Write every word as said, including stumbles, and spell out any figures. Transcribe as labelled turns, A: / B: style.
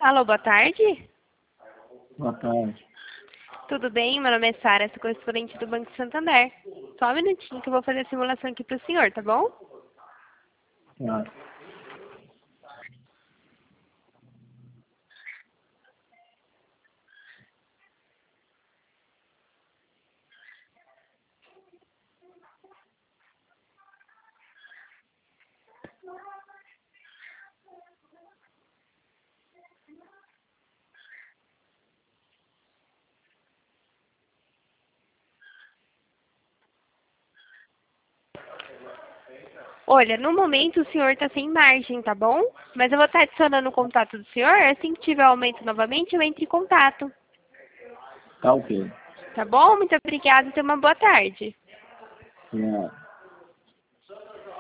A: Alô, boa tarde.
B: Boa tarde.
A: Tudo bem? Meu nome é Sara, sou correspondente do Banco Santander. Só um minutinho que eu vou fazer a simulação aqui para o senhor, tá bom?
B: Tá.
A: Olha, no momento o senhor está sem margem, tá bom? Mas eu vou estar adicionando o contato do senhor. Assim que tiver aumento novamente, eu entro em contato.
B: Tá ok.
A: Tá bom? Muito obrigada e tenha uma boa tarde.
B: É.